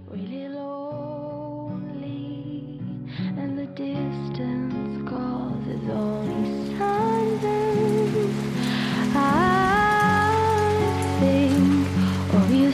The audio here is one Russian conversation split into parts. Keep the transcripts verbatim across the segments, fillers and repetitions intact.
really lonely, and the distance causes only silence. I think of you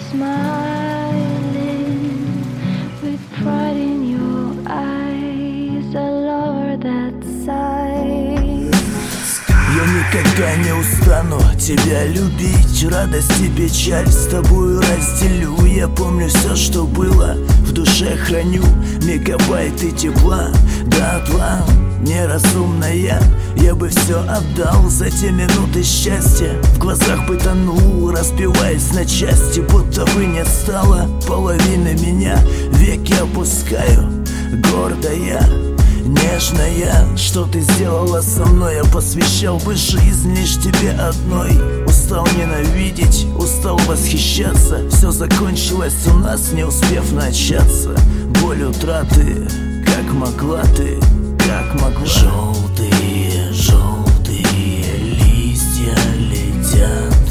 smiling with pride in your eyes, a lover that sighs. Я никогда не устану тебя любить, радость и печаль с тобою разделю. Я помню все, что было, в душе храню мегабайты тепла до отла. Неразумная, я бы все отдал за те минуты счастья. В глазах бы тонул, разбиваясь на части, будто бы не стало половины меня. Веки опускаю, гордая, нежная, что ты сделала со мной. Я посвящал бы жизнь лишь тебе одной. Устал ненавидеть, устал восхищаться. Все закончилось у нас, не успев начаться. Боль утраты, как могла ты, как могла. Желтые, желтые листья летят,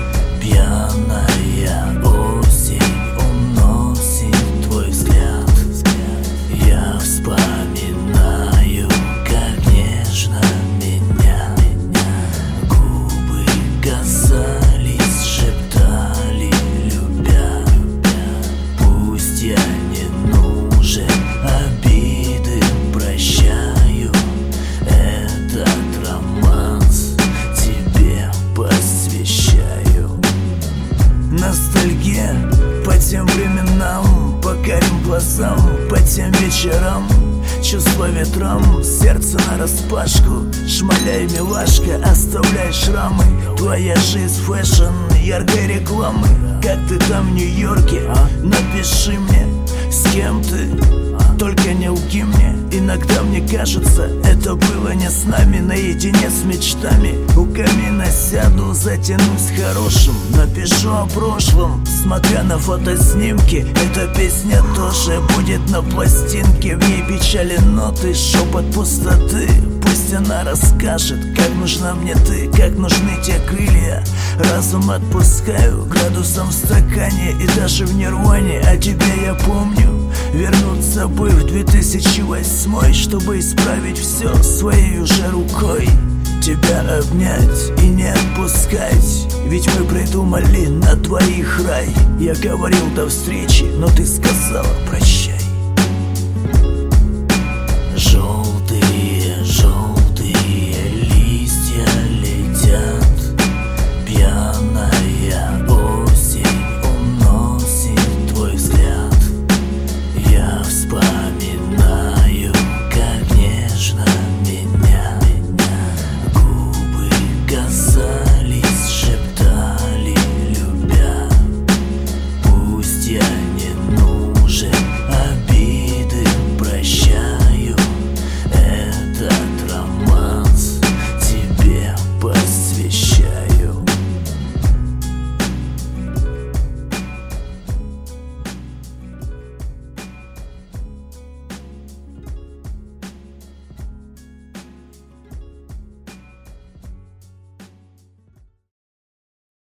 пьяная осень уносит твой взгляд. Я вспоминаю, как нежно меня губы касались, шептали, любя. Пусть я не нужен, обиды прощаю. Этот романс тебе посвящаю. Ностальгия по тем временам, по карим глазам, по тем вечерам. Чувства ветрам, сердце нараспашку. Шмаляй, милашка, оставляй шрамы. Твоя жизнь фэшн, яркой рекламы. Как ты там в Нью-Йорке, напиши мне, с кем ты, только не лги мне. Иногда мне кажется, это было не с нами. Наедине с мечтами у камина сяду, затянусь хорошим, напишу о прошлом, смотря на фотоснимки. Эта песня тоже будет на пластинке. В ней печали ноты, шепот пустоты. Пусть она расскажет, как нужна мне ты, как нужны те крылья. Разум отпускаю градусом в стакане и даже в нирване. А тебя я помню, вернуться бы в две тысячи восьмой, чтобы исправить все своей уже рукой. Тебя обнять и не отпускать, ведь мы придумали на двоих рай. Я говорил до встречи, но ты сказала прощай.